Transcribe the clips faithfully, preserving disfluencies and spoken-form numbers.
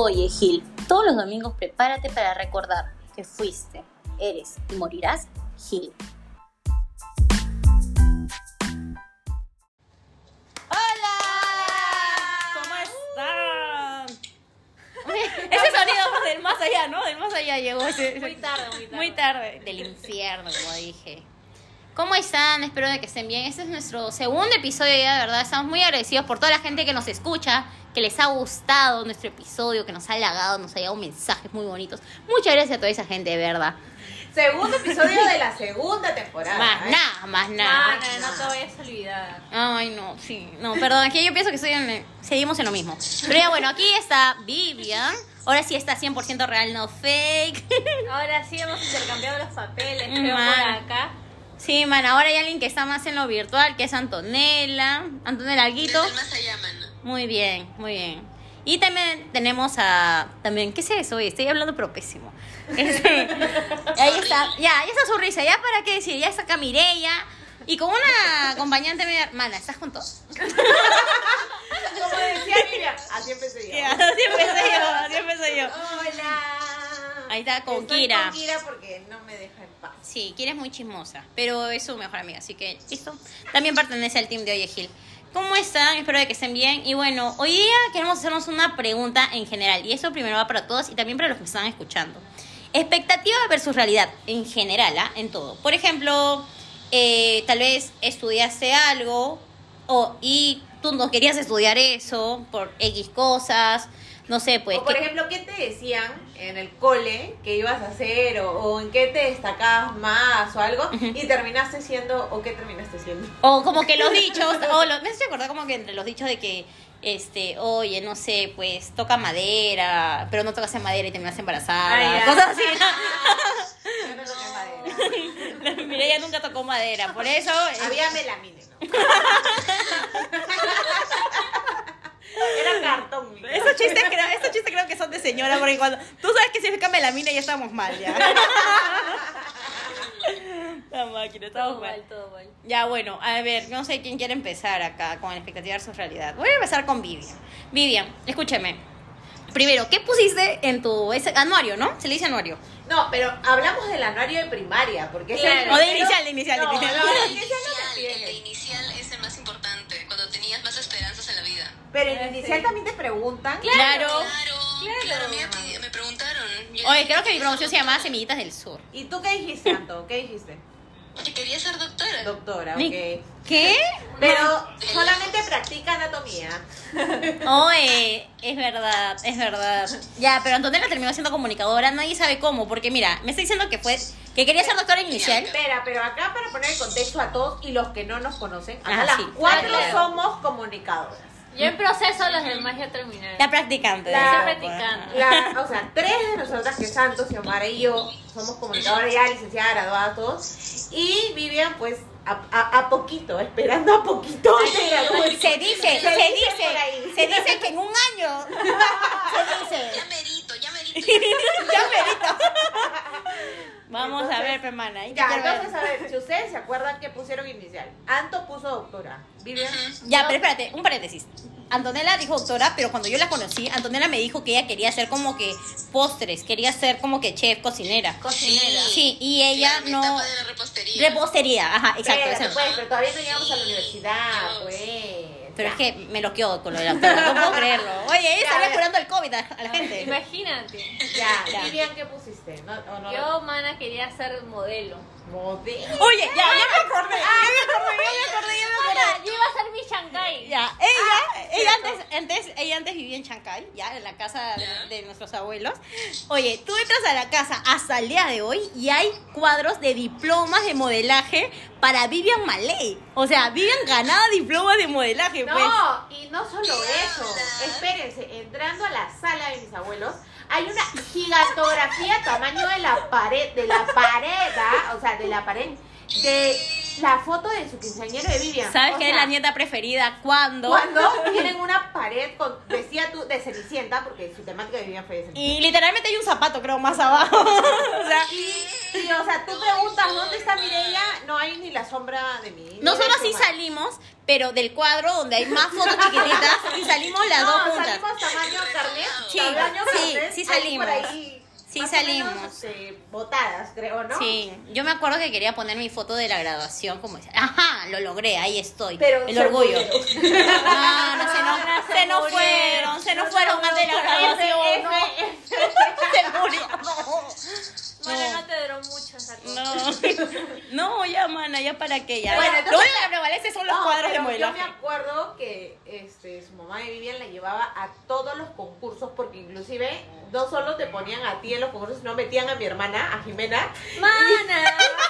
Oye, Gil, todos los domingos prepárate para recordar que fuiste, eres y morirás Gil. ¡Hola! ¿Cómo están? Ese sonido del más allá, ¿no? Del más allá llegó ese. Muy tarde, muy tarde. Muy tarde. Del infierno, como dije. ¿Cómo están? Espero de que estén bien. Este es nuestro segundo episodio ya, de verdad. Estamos muy agradecidos por toda la gente que nos escucha, que les ha gustado nuestro episodio, que nos ha halagado, nos ha llegado mensajes muy bonitos. Muchas gracias a toda esa gente, de verdad. Segundo episodio de la segunda temporada. Más ¿eh? nada, más nada. No, no, no te vayas a olvidar. Ay, no, sí. No, perdón, aquí yo pienso que estoy en, seguimos en lo mismo. Pero ya, bueno, aquí está Vivian. Ahora sí está cien por ciento real, no fake. Ahora sí hemos intercambiado los papeles, Mm, creo, por man. acá. Sí, man, ahora hay alguien que está más en lo virtual, que es Antonella. Antonella Alguito. Desde más allá, mano. Muy bien, muy bien. Y también tenemos a... También, ¿qué es eso? Oye, estoy hablando pero pésimo. Este, ahí está, ya, ya está su risa. Ya para qué decir, ya está acá Mireia. Y con una acompañante media... Mana, ¿estás con todos? Como decía Miriam, así empecé yo. Ya, así empecé yo, así empecé yo. Hola. Ahí está con Estoy Kira. con Kira porque no me deja en paz. Sí, Kira es muy chismosa, pero es su mejor amiga, así que listo. También pertenece al team de Oye Gil. ¿Cómo están? Espero de que estén bien. Y bueno, hoy día queremos hacernos una pregunta en general. Y eso primero va para todos y también para los que me están escuchando. Expectativa versus realidad, en general, ¿ah? En todo. Por ejemplo, eh, tal vez estudiaste algo o, y tú no querías estudiar eso por X cosas. No sé, pues... O por ¿qué- ejemplo, ¿qué te decían en el cole que ibas a hacer? O, o en qué te destacabas más o algo. Y terminaste siendo, o qué terminaste siendo. O como que los dichos, o los, me hace acordar como que entre los dichos de que, este, oye, no sé, pues toca madera, pero no tocas en madera y terminas embarazada, Ay, ya. cosas así. Yo no toqué madera. Mira, ella nunca tocó madera, por eso... eh, Había melamine, ¿no? Era cartón. mi Esos chistes, creo, estos chistes creo que son de señora, porque cuando tú sabes que significa melamina ya estamos mal, ya. La máquina, estamos Todo mal. mal, todo mal. Ya, bueno, a ver, no sé quién quiere empezar acá con la expectativa versus realidad. Voy a empezar con Vivian. Vivian, escúchame. Primero, ¿qué pusiste en tu ese anuario, no? Se le dice anuario. No, pero hablamos del anuario de primaria, porque es Claro. el O de primero- inicial, de inicial, de no, inicial. no, El de de inicial no te inicial, piden el de eso. inicial es el más importante, cuando tenías más esperanzas en la vida. Pero en el inicial también te preguntan. Claro. Claro, Claro. claro, a mí me, pidi- me preguntaron. Yo Oye, dije, creo que mi "Quiero promoción se ser llamaba doctora". Semillitas del Sur. ¿Y tú qué dijiste, Anto? ¿Qué dijiste? Que quería ser doctora. Doctora, Ni- ok. ¿Qué? Pero solamente practica anatomía. Oye, es verdad, es verdad. Ya, pero Antonella terminó siendo comunicadora, nadie sabe cómo, porque mira, me está diciendo que fue que quería ser doctora inicial. Espera, pero acá para poner el contexto a todos y los que no nos conocen, acá Ah, las sí. cuatro Ah, claro. somos comunicadoras. Yo en proceso los demás ya terminé. La practicante. La- dice, practicante. La, o sea, tres de nosotras, que Santos, Xiomara y yo, somos comunicadoras ya, licenciadas, graduadas, todos. Y Vivian, pues, a, a, a poquito, esperando a poquito. de graduarse. Se dice, se, por dice, ahí. se dice que en un año. Se dice. Ya merito, ya merito. Ya merito. Vamos a ver, hermana. ahí te Ya, quiero ver. entonces, a ver, si ustedes se acuerdan que pusieron inicial. Anto puso doctora. Vivian. Ya, pero espérate, un paréntesis. Antonella dijo doctora, pero cuando yo la conocí, Antonella me dijo que ella quería hacer como que postres, quería ser como que chef, cocinera. Cocinera. Sí, y ella Claro, mi no... etapa de la repostería. Repostería, ajá, exacto. Espérate, esa- pues, pero todavía no llegamos a la universidad, No. pues. Pero Ya. es que me loqueó con lo de la doctora, no puedo creerlo. Oye, ella Ya, estaría ya. curando el COVID a, a la gente. Imagínate. Ya, Ya. Vivian, ¿qué pusiste? No, o no, Yo, mana, quería ser modelo. modelo. Oye, ya, ya me acordé, ya me acordé, ya me acordé, ya me acordé. Mana, yo iba a ser mi Shanghai. Ya, ella, Ah, ella cierto. antes, antes, ella antes vivía en Chancay, ya, en la casa de, Ya. de nuestros abuelos. Oye, tú entras a la casa hasta el día de hoy y hay cuadros de diplomas de modelaje para Vivian Malay. O sea, Vivian ganaba diplomas de modelaje, pues. No, y no solo eso. Espérense, entrando a la sala de mis abuelos, hay una gigantografía tamaño de la pared, de la pared, ¿ah? O sea, de la pared, de la foto de su quinceañero de Vivian. ¿Sabes O qué es sea, la nieta preferida? ¿Cuándo? Cuando tienen una pared con, decía tú, de Cenicienta, porque su temática de Vivian fue de Cenicienta. Y literalmente hay un zapato, creo, más abajo. O sea, Y, y, o sea, tú preguntas, ¿dónde está Mireia? No hay ni la sombra de mí. nosotros sí salimos, pero del cuadro donde hay más fotos chiquititas y salimos las dos No, juntas. salimos tamaño carnet. Sí, tamaño sí, carnet, sí ahí salimos. por ahí, Sí más o salimos. menos, este, botadas, creo, ¿no? Sí, yo me acuerdo que quería poner mi foto de la graduación como decía, ajá, lo logré, ahí estoy. Pero el se orgullo. murieron. No, no, se nos, se nos fueron, se nos fueron más de la graduación. No, se murió. Bueno, no te duró mucho esa cosa. No, no, ya, mana, ya para qué, ya. Bueno, Lo entonces- único que prevalece son los No, cuadros de pero modelaje. Yo me acuerdo que este, su mamá de Vivian la llevaba a todos los concursos porque inclusive no solo te ponían a ti en los concursos, sino metían a mi hermana, a Jimena. Mana.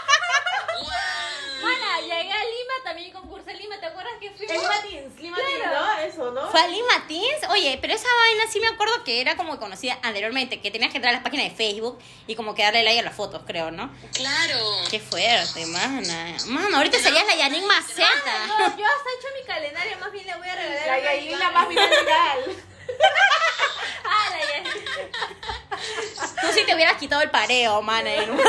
Mana, llegué a Lima, también concursé en Lima. ¿Te acuerdas que fuimos? Lima Teens, Lima Teens, Claro. ¿no? Eso, ¿no? ¿Fue a Lima Teens? Oye, pero esa vaina sí me acuerdo que era como conocida anteriormente, que tenías que entrar a las páginas de Facebook y como que darle like a las fotos, creo, ¿no? Claro. Qué fuerte, mana. Mana, ahorita serías la Yanin Maceta. No, yo hasta he hecho mi calendario, más bien le voy a regalar. La una Yailin, Iván. la más viral. Ah, la Yailin. Tú sí te hubieras quitado el pareo, mana. en un-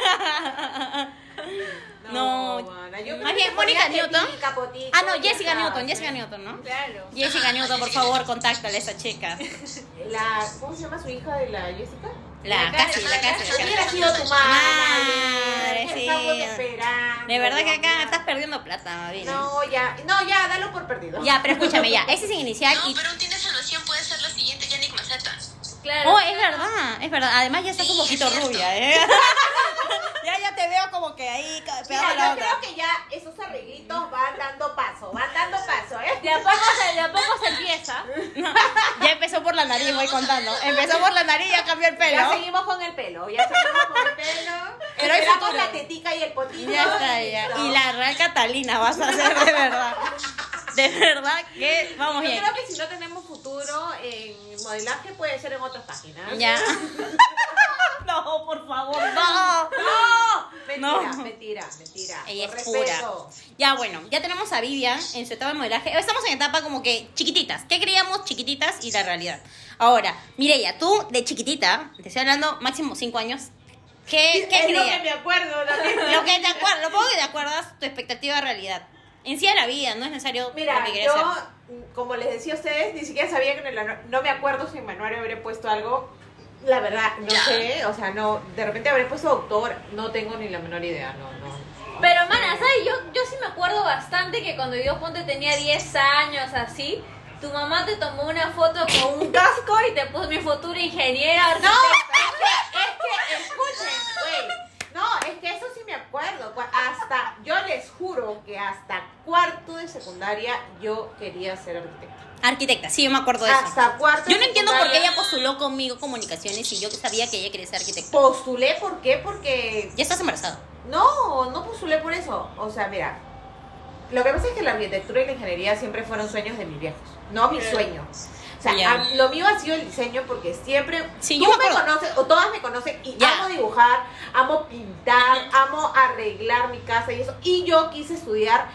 No, mana, yo más creo bien, que Mónica ponía Newton. Tetica, Potico, Ah, no, ya Jessica está, Newton, ¿sí? Jessica Newton, ¿no? Claro. Jessica Newton, por favor, contáctale a esa chica. La, ¿cómo se llama su hija de la Jessica? La casi, la casi. la Hubiera casi. sido tu Madre, madre. sí. Estamos esperando. De verdad que Dios acá mío. estás perdiendo plata, Mavina. No, ya, no, ya, dalo por perdido. Ya, pero escúchame, ya. Ese sin inicial No, y... pero un tiene salvación puede ser la siguiente Yannick Maceta. Claro. Oh, es verdad, es verdad. Además ya estás un Sí, poquito es cierto. rubia, ¿eh? ya, ya te veo como que ahí Mira, pegada la yo otra. creo que ya esos arreglitos van dando paso, van dando paso, ¿eh? De a poco se, de a poco se empieza. Ya empezó por la nariz, voy contando. Empezó por la nariz y ya cambió el pelo. Ya seguimos con el pelo, ya seguimos con el pelo. Pero hay Esperamos futuro. la tetica y el potito. Ya está, ya. listo. Y la Real Catalina vas a hacer de verdad. De verdad que vamos Yo bien. creo que si no tenemos futuro en modelaje puede ser en otras páginas. Ya. No, por favor, no. No, mentira, No. mentira, mentira. Ella Con es pura. respeto. Ya, bueno, ya tenemos a Vivian en su etapa de modelaje. Estamos en etapa como que chiquititas. ¿Qué creíamos chiquititas y la realidad? Ahora, Mireia, tú de chiquitita, te estoy hablando máximo cinco años. ¿Qué, qué es lo que creías? me acuerdo también. Lo que te acuerdas, lo poco que te acuerdas, tu expectativa de realidad. En sí de la vida, no es necesario Mira, lo que querías yo, ser. como les decía a ustedes, ni siquiera sabía que en el anu- no me acuerdo si en manuario habré puesto algo. La verdad, no Ya. sé, o sea, no, de repente habré puesto doctor, no tengo ni la menor idea, no, no. Pero, mana, ¿sabes? Yo, yo sí me acuerdo bastante que cuando yo, ponte, tenía diez años, así, tu mamá te tomó una foto con un casco y te puso mi futura ingeniera. No, arquitecta. es que, es que, escuchen, güey. No, es que eso sí me acuerdo. Cu- Hasta, yo les juro que hasta cuarto de secundaria yo quería ser arquitecta. Arquitecta, sí, yo me acuerdo de eso. Hasta cuarto Yo de no entiendo por qué secundaria ella postuló conmigo comunicaciones y yo sabía que ella quería ser arquitecta. postulé, ¿por qué? Porque Ya estás embarazada. no, no postulé por eso. O sea, mira, lo que pasa es que la arquitectura y la ingeniería siempre fueron sueños de mis viejos, no mis sueños. O sea, Ya. a- lo mío ha sido el diseño porque siempre Sí, tú yo me me acuerdo. conoces, o todas me conocen, y Ya. amo dibujar, amo pintar, amo arreglar mi casa y eso. Y yo quise estudiar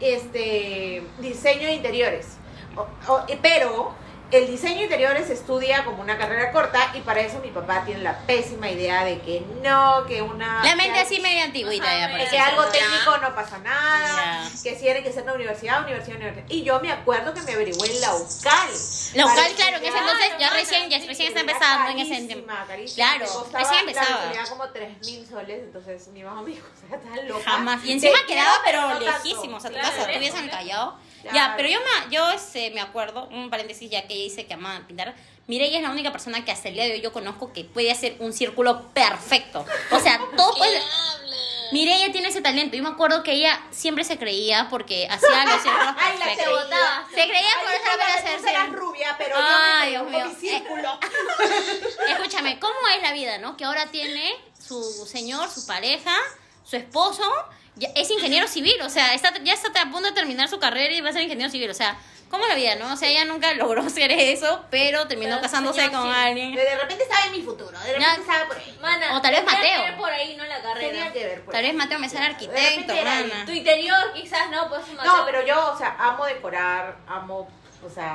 este diseño de interiores. O- o- pero el diseño de interiores se estudia como una carrera corta y para eso mi papá tiene la pésima idea de que no, que una... La mente que- así medio antigüita Ajá, ya me- parece. que algo Ya. técnico no pasa nada, Ya. que si tiene que ser una universidad, universidad, universidad. Y yo me acuerdo que me averigüé en la UCAL. La UCAL, Para claro, en ese estudiar. entonces ya Claro, recién, ya Sí, recién está era empezando en ese carísima, tiempo. carísima. Claro, Me costaba recién la empezaba. mensualidad como tres mil soles, entonces mi mamá me dijo, o sea, tan loca. Jamás. Y Te encima quiero, quedaba, pero no tanto. lejísimos a tu Claro, casa. Tú lejos, vivías en el lejos. Callao. Ya, Claro. pero yo, me, yo este, me acuerdo, un paréntesis ya que ella dice que amaba pintar. Mireia es la única persona que hasta el día de hoy yo conozco que puede hacer un círculo perfecto. O sea, todo ¿Qué puede... habla? Mireia tiene ese talento. Yo me acuerdo que ella siempre se creía porque hacía los círculos Ay, la perfectos. te botaba. Se creía Ay, por eso disculpa, para tú hacer serás círculos. rubia, pero Ay, yo Dios me mío. con mi círculo. Escúchame, ¿cómo es la vida, no? Que ahora tiene su señor, su pareja, su esposo, ya- es ingeniero civil, o sea, está, ya está a punto de terminar su carrera y va a ser ingeniero civil, o sea, ¿cómo es la vida, no? O sea, ella nunca logró ser eso, pero terminó Pero casándose señor, con sí. alguien. De repente estaba en mi futuro, de repente Ya. estaba por ahí. Mana, O tal vez tendría Mateo. que ver por ahí, no la Tenía carrera. que ver. pues. Tal vez Mateo me sale De arquitecto, repente era Tu mana. interior, quizás no, pues Mateo. No, pero yo, o sea, amo decorar, amo, o sea,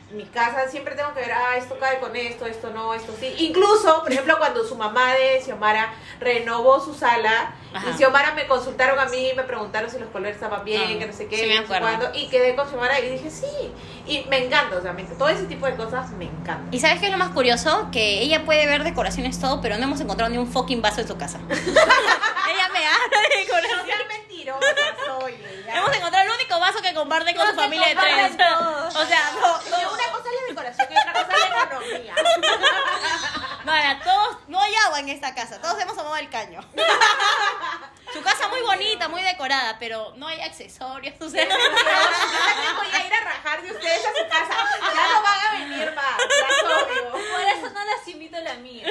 mi casa siempre tengo que ver, ah, esto cae con esto, esto no, esto sí. Incluso, por ejemplo, cuando su mamá de Xiomara renovó su sala, Ajá. y Xiomara me consultaron a mí, me preguntaron si los colores estaban bien, Ah, que no sé qué, sí me no sé acuerdo. cuándo, y quedé con Xiomara y dije, sí. Y me encanta, o sea, me, todo ese tipo de cosas me encanta. ¿Y sabes qué es lo más curioso? Que ella puede ver decoraciones todo, pero no hemos encontrado ni un fucking vaso en su casa. Ella me habla de No decoración. seas mentirosa, soy ella. Hemos encontrado el único vaso que comparte con No su se familia de comparten tres. todos. O sea, no, Y no. una cosa es la decoración y otra cosa es la economía. Vaya, todos, no hay agua en esta casa, todos hemos tomado el caño. Su casa muy bonita, muy decorada, pero no hay accesorios, o sea. Yo también voy a ir a rajar de ustedes a su casa. Ya no van a venir más, ya obvio. Por eso no las invito a la mía.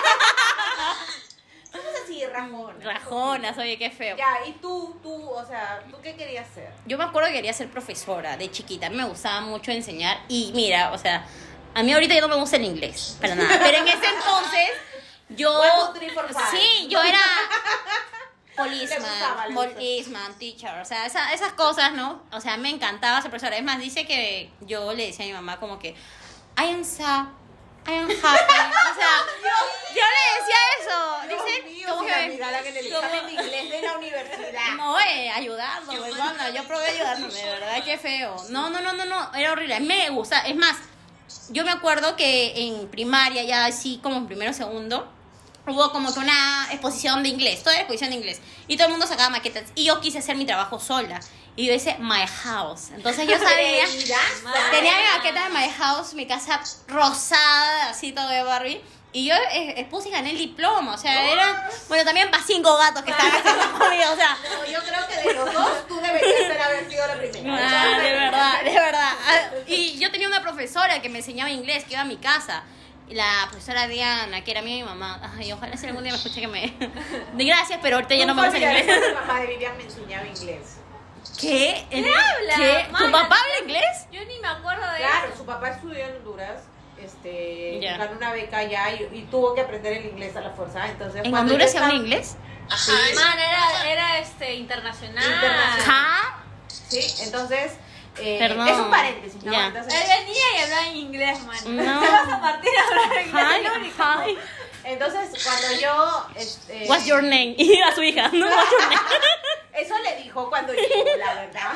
Somos así, rajón. Rajonas, oye, qué feo. Ya, y tú, tú, o sea, ¿tú qué querías ser? Yo me acuerdo que quería ser profesora de chiquita, a mí me gustaba mucho enseñar y mira, o sea, a mí ahorita ya no me gusta el inglés, para nada, pero en ese entonces yo... One, two, three, four, five. Sí, yo era Le policeman, gustaba, le gustaba. policeman, teacher, o sea, esa- esas cosas, ¿no? O sea, me encantaba ser profesora, es más, dice que yo le decía a mi mamá como que, I am sad, I am happy, o sea, yo le decía eso, dice, Dios mío, como si que... la miraran en el como- examen de inglés de la universidad. No, eh, ayudando, hermana. Yo probé ayudándome, de verdad, qué feo. No, no, no, no, no, era horrible. Me gusta. Es más, yo me acuerdo que en primaria, ya así como en primero o segundo, hubo como que una exposición de inglés, toda la exposición de inglés. Y todo el mundo sacaba maquetas. Y yo quise hacer mi trabajo sola. Y yo hice My House. Entonces yo sabía. Miraza. Tenía mi maqueta de My House, mi casa rosada, así todo de Barbie. Y yo eh, expuse y gané el diploma. O sea, era. Bueno, también para cinco gatos que estaban haciendo conmigo. O sea. No, yo creo que de los dos tú deberías ser haber sido la primera. Ah, de verdad, de verdad. Ah, y yo tenía una profesora que me enseñaba inglés, que iba a mi casa. Y la profesora Diana, que era mía y mi mamá. Ay, ojalá si algún día me escuche que me. De gracias, pero ahorita ya no me gusta el inglés. Mi mamá de Vivian me enseñaba inglés. ¿Qué? ¿Qué habla? ¿Qué? ¿Tu Mana, papá habla inglés? Yo ni me acuerdo de Claro, eso. su papá estudió en Honduras, este, Ya. ganó una beca allá y, y tuvo que aprender el inglés a la fuerza. Entonces, ¿En cuando Honduras yo se habla estaba- inglés? Ajá, Sí. eso- Man, era, era este, internacional. Internacional. ¿Ja? Sí, entonces, eh, Perdón. es un paréntesis, ¿no? Ya. Entonces, Él venía y hablaba en inglés, man. No. ¿Qué vas a Martín a hablar en inglés? Hi, Es lo único. hi. entonces, cuando yo... Este, What's your name? Y a su hija, ¿no? What's your name? Eso le dijo cuando llegó, la verdad.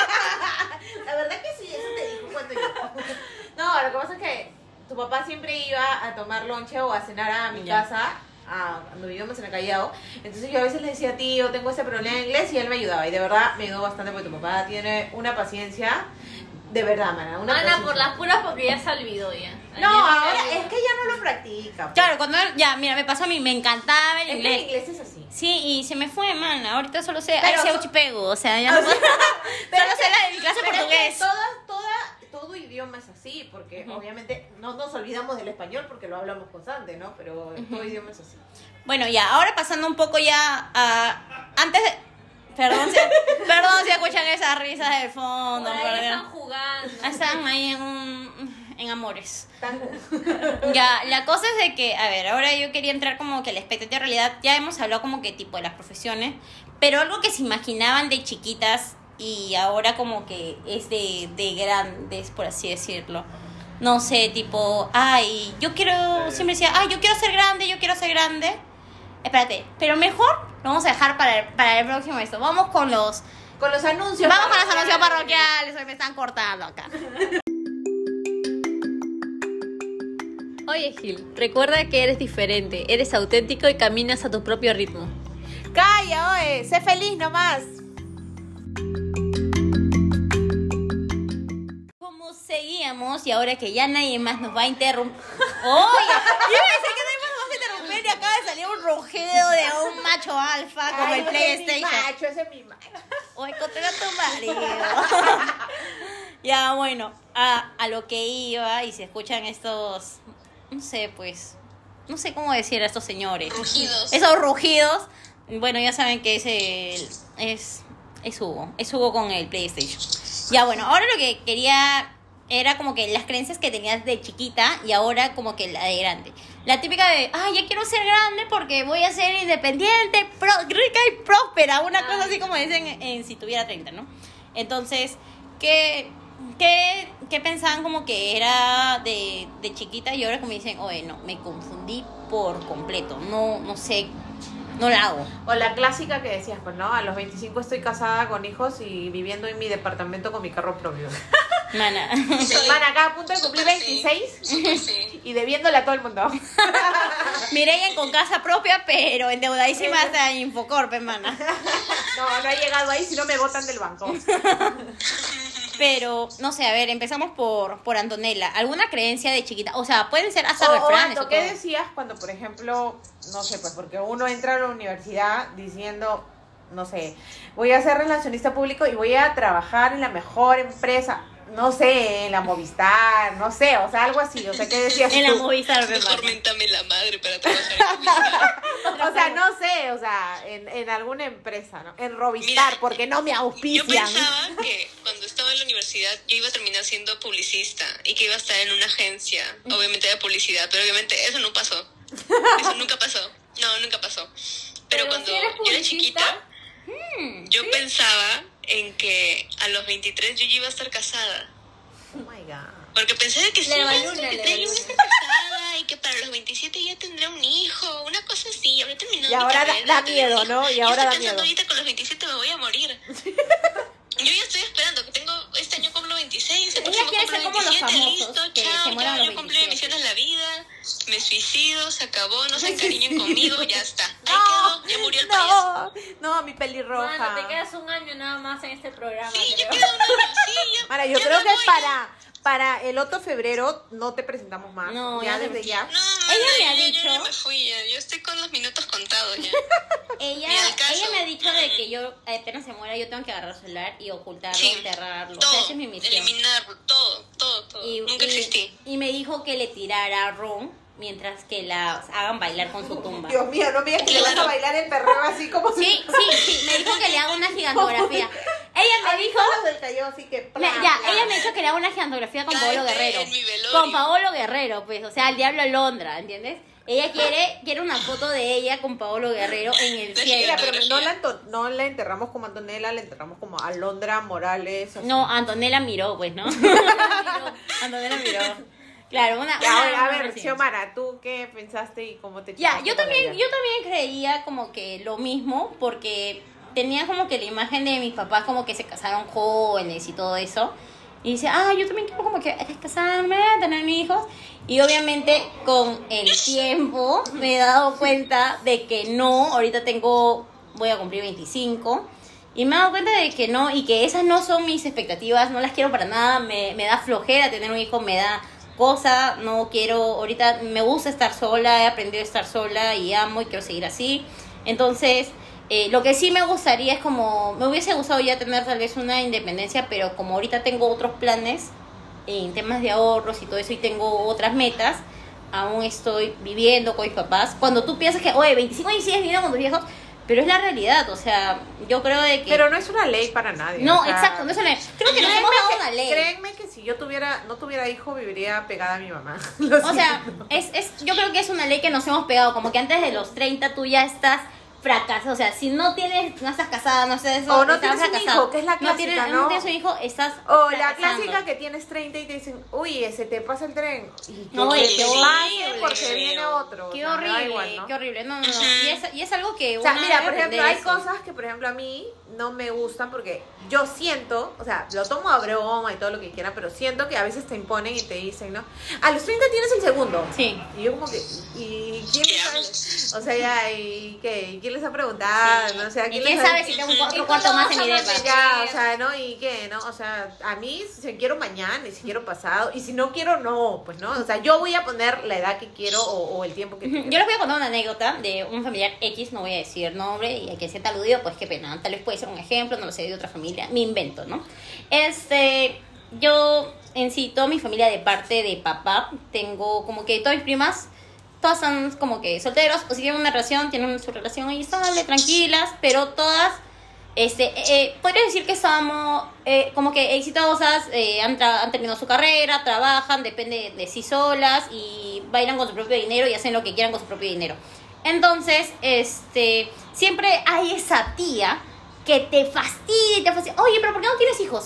La verdad que sí, eso te dijo cuando llegó. No, lo que pasa es que tu papá siempre iba a tomar lonche o a cenar a mi Ya. casa, a, cuando vivíamos en el Callao. Entonces yo a veces le decía, tío, tengo este problema en inglés, y él me ayudaba. Y de verdad me ayudó bastante porque tu papá tiene una paciencia, de verdad, mana, una Mana, paciencia. por las puras porque ya se olvidó ya. No, Ayer ahora me es que ya no lo practica. pues. Claro, cuando ya, mira, me pasó a mí, me encantaba el Es que inglés. el inglés es así. Sí, y se me fue, man. Ahorita solo sé Pero ay, so- uchipego, o sea, ya O no sea, puedo- pero Solo es sé que- la de mi clase pero es que portugués. toda, toda, todo idioma es así, porque Ujú. obviamente no nos olvidamos del español porque lo hablamos constante, ¿no? Pero todo idioma es así. Bueno, ya, ahora pasando un poco ya a... Antes de... Perdón si, perdón si escuchan esas risas del fondo, Por ahí por están Dios. jugando. Están ahí en un... en amores. Tan- Ya, la cosa es de que, a ver, ahora yo quería entrar como que la expectativa de realidad, ya hemos hablado como que tipo de las profesiones, pero algo que se imaginaban de chiquitas y ahora como que es de, de grandes, por así decirlo. No sé, tipo, ay, yo quiero, siempre decía, ay, yo quiero ser grande, yo quiero ser grande. Espérate, pero mejor lo vamos a dejar para el, para el próximo esto. Vamos con los... Con los anuncios. Vamos con los parroquiales. anuncios parroquiales, hoy me están cortando acá. Oye, Gil, recuerda que eres diferente, eres auténtico y caminas a tu propio ritmo. Calla, oye, sé feliz nomás. Como seguíamos y ahora que ya nadie más nos va a interrumpir. Oye, yo pensé que nadie más nos va a interrumpir y acaba de salir un rugido de un macho alfa como Ay, el ese es mi PlayStation. macho, ese es mi macho. Oye, contra tu marido. Ya, bueno, a, a lo que iba y se escuchan estos, no sé, pues, no sé cómo decir a estos señores. Rugidos. Esos rugidos, bueno, ya saben que es el, es, es Hugo, es Hugo con el PlayStation. Ya, bueno, ahora lo que quería era como que las creencias que tenías de chiquita y ahora como que la de grande. La típica de, ay, ya quiero ser grande porque voy a ser independiente, pro- rica y próspera, una cosa así como dicen en Si Tuviera treinta, ¿no? Entonces, ¿qué, ¿qué, qué pensaban como que era de, de chiquita? Y ahora como dicen, oye, no, me confundí por completo. No, no sé, no la hago. O la clásica que decías, pues no, a los veinticinco estoy casada con hijos y viviendo en mi departamento con mi carro propio. Mana. Hermana, acá a punto de cumplir Súper sí. veintiséis Súper sí. y debiéndole a todo el mundo. Mireia con casa propia, pero endeudadísima hasta Infocorp, hermana. No, no he llegado ahí si no me botan del banco. Pero, no sé, a ver, empezamos por, por Antonella. ¿Alguna creencia de chiquita? O sea, pueden ser hasta O, o refranes Anto, o ¿qué todo. decías cuando, por ejemplo, no sé, pues porque uno entra a la universidad diciendo, no sé, voy a ser relacionista público y voy a trabajar en la mejor empresa, no sé, en la Movistar, no sé, o sea, algo así, o sea, ¿qué decías En la tú? Movistar, Mejor hermana. méntame la madre para trabajar en Movistar. O sea, no sé, o sea, en, en alguna empresa, ¿no? En Rovistar, Mira, porque no me Yo auspician. pensaba que cuando estaba en la universidad yo iba a terminar siendo publicista y que iba a estar en una agencia, obviamente de publicidad, pero obviamente eso no pasó. Eso nunca pasó. No, nunca pasó. Pero, Pero cuando si eres yo era publicista, chiquita, yo pensaba en que a los veintitrés yo ya iba a estar casada. Oh my God. Porque pensé de que sí, Leva a los luna, veintitrés yo leva iba a estar casada y que para los veintisiete ya tendré un hijo, una cosa así, habré terminado Y mi ahora da- carrera, da tendré un miedo, hijo. ¿no? Y Yo ahora estoy da pensando miedo. ahorita con los veintisiete me voy a morir. Yo ya estoy esperando, que tengo, este año cumplo veintiséis, el Ella próximo quiere cumplo ser como los veintisiete, famosos, listo, que se chao, mueran a ya, los yo cumplí mi veintisiete. misión en la vida, me suicido, se acabó, no se encariñen conmigo, ya está. Ahí No, quedó, ya murió el payaso. no, no, mi pelirroja. Mano, te quedas un año nada más en este programa. Sí, ya creo. queda un año, sí, ya. Mara, yo ya creo me que voy, para, para el otro febrero no te presentamos más. No, ya ya desde te- ya. No, Ella mana, me ha yo- dicho- Yo ya me fui, ya. Yo estoy con los minutos contados ya. Ella, Ni al caso. ella me ha dicho de que yo apenas se muera yo tengo que agarrar el celular y ocultarlo, Sí, enterrarlo. todo, O sea, esa es mi misión. eliminarlo, todo, todo, todo. Y, Nunca y- existí. y me dijo que le tirara ron mientras que la hagan bailar con su tumba. Dios mío, no me digas que le vas a bailar el perreo así como Sí, sí, sí, me dijo que le haga una gigantografía. Ella me dijo, del cayó así que me- plan, ya, plan. ella me dijo que le haga una gigantografía con Paolo Cállate Guerrero. en mi velorio. Con Paolo Guerrero, pues, o sea, el diablo Londra, ¿entiendes? Ella quiere, quiere una foto de ella con Paolo Guerrero en el De cielo. Mira, pero no fotografía. la, ento- no la enterramos como Antonella, la enterramos como Alondra Morales. así. No, Antonella miró, pues, ¿no? Antonella miró. Claro, una... Ya, una- a ver, a una ver, recién. Xiomara, ¿tú qué pensaste y cómo te Ya, chupaste yo con también, ella? yo también creía como que lo mismo, porque tenía como que la imagen de mis papás como que se casaron jóvenes y todo eso. Y dice, ah, yo también quiero como que casarme, tener mis hijos. Y obviamente con el tiempo me he dado cuenta de que no, ahorita tengo, voy a cumplir veinticinco. Y me he dado cuenta de que no, y que esas no son mis expectativas, no las quiero para nada, me, me da flojera tener un hijo, me da cosa, no quiero, ahorita me gusta estar sola, he aprendido a estar sola y amo y quiero seguir así. Entonces, eh, lo que sí me gustaría es como, me hubiese gustado ya tener tal vez una independencia, pero como ahorita tengo otros planes en temas de ahorros y todo eso y tengo otras metas, aún estoy viviendo con mis papás. Cuando tú piensas que, oye, veinticinco y sigues viviendo con tus viejos, pero es la realidad, o sea, yo creo de que... Pero no es una ley para nadie. no, o sea, exacto, no es una... Creo que nos créanme hemos dado que- una ley. Créanme que si yo tuviera, no tuviera hijo, viviría pegada a mi mamá. Lo O sea, siento. es, es, yo creo que es una ley que nos hemos pegado, como que antes de los treinta tú ya estás fracasado, o sea, si no tienes, no estás casada, no sé eso, O no estás tienes un fracasado. hijo, que es la no tienes, clásica, ¿no? no tienes un hijo, estás O la fracasando. clásica que tienes treinta y te dicen, uy, se te pasa el tren. Y No, que oye, te qué pase horrible. porque viene otro. o Qué sea, me da horrible, igual, ¿no? qué horrible, no, no, no, Ujú. y es, y es algo que O sea, uno mira, debe por ejemplo, aprender hay eso. cosas que, por ejemplo, a mí no me gustan porque yo siento, o sea, lo tomo a broma y todo lo que quiera, pero siento que a veces te imponen y te dicen, ¿no? A los treinta tienes el segundo. Sí. Y yo como que, ¿y quién ¿Qué les hablas? ha, o sea, ya, ¿y qué? ¿Y quién les ha preguntado? Sí. ¿No? O sea, ¿Y ¿quién quién les ha- sabe si tengo un ¿Y cuarto, cuándo cuarto más vas en mi a depa? Ya, o sea, ¿no? ¿Y qué? ¿No? O sea, a mí si quiero mañana y si quiero pasado y si no quiero, no, pues, ¿no? O sea, yo voy a poner la edad que quiero o, o el tiempo que quiero. Yo les voy a contar una anécdota de un familiar X, no voy a decir nombre, y a quien sea aludido, pues qué pena, tal vez puede ser un ejemplo, no lo sé, de otra familia, me invento, ¿no? Este, yo en sí, toda mi familia de parte de papá, tengo como que todas mis primas, todas son como que solteros, o si tienen una relación, tienen su relación ahí estable, tranquilas, pero todas, este, eh, podría decir que estamos eh, como que exitosas, eh, han, tra- han terminado su carrera, trabajan, depende de sí solas y bailan con su propio dinero y hacen lo que quieran con su propio dinero. Entonces, este, siempre hay esa tía que te fastidia, te fastidia. Oye, pero ¿por qué no tienes hijos?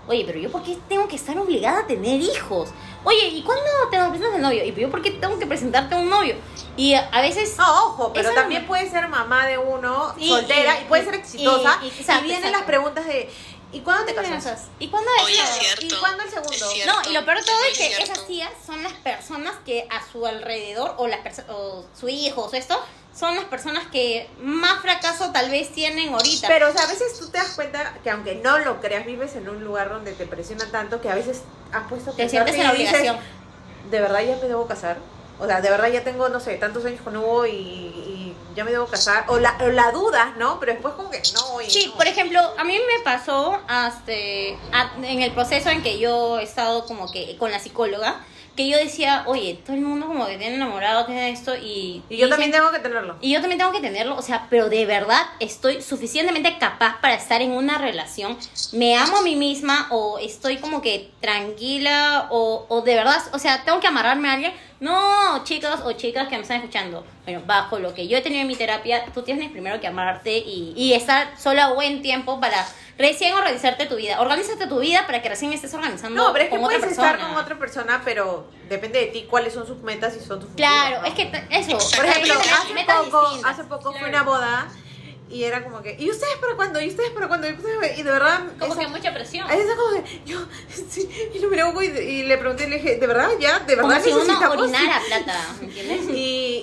oye, pero yo por qué tengo que estar obligada a tener hijos? Oye, ¿y cuándo te presentas el novio? ¿Y yo por qué tengo que presentarte a un novio? Y a, a veces... No, ojo, pero eso también no- puede ser mamá de uno, Y- soltera, y, y- puede ser exitosa, y- y, y- exacto, vienen exacto. las preguntas de, ¿y cuándo te casas? casas? ¿Y cuándo Oye, eso? es cierto. ¿Y cuándo el segundo? Es cierto. No, y lo peor de todo muy es que cierto. esas tías son las personas que a su alrededor, o las perso- o su hijo, o esto, son las personas que más fracaso tal vez tienen ahorita. Pero, o sea, a veces tú te das cuenta que aunque no lo creas, vives en un lugar donde te presionan tanto que a veces has puesto a te pensarte sientes en la y dices, obligación. ¿de verdad ya me debo casar? O sea, de verdad ya tengo, no sé, tantos años con Hugo y, y ya me debo casar. O la, o la duda, ¿no? Pero después como que no, oye, Sí, no. por ejemplo, a mí me pasó hasta, a- en el proceso en que yo he estado como que con la psicóloga, que yo decía, oye, todo el mundo como que tiene enamorado, tiene esto, y... Y yo dicen- también tengo que tenerlo. Y yo también tengo que tenerlo, o sea, pero de verdad estoy suficientemente capaz para estar en una relación. Me amo a mí misma o estoy como que tranquila o, o de verdad, o sea, tengo que amarrarme a alguien. No, chicos o chicas que me están escuchando. Bueno, bajo lo que yo he tenido en mi terapia, tú tienes primero que amarrarte y, y estar sola buen tiempo para recién organizarte tu vida. Organízate tu vida para que recién estés organizando No, pero es que con otra puedes persona. estar con otra persona, pero depende de ti cuáles son sus metas y son tus futuros, Claro, ¿no? es que t- eso. Por ejemplo, hay que tener hace metas poco, distintas. hace poco fue Claro. una boda y era como que, ¿y ustedes para cuándo? ¿Y ustedes para cuándo? ¿Y ustedes? Y de verdad, Como esa- que mucha presión. ahí está como de, yo, sí, y lo miré a Hugo y, y le pregunté, le dije, ¿de verdad ya? ¿De Como verdad si uno necesitamos? orinara plata, ¿me entiendes? Y,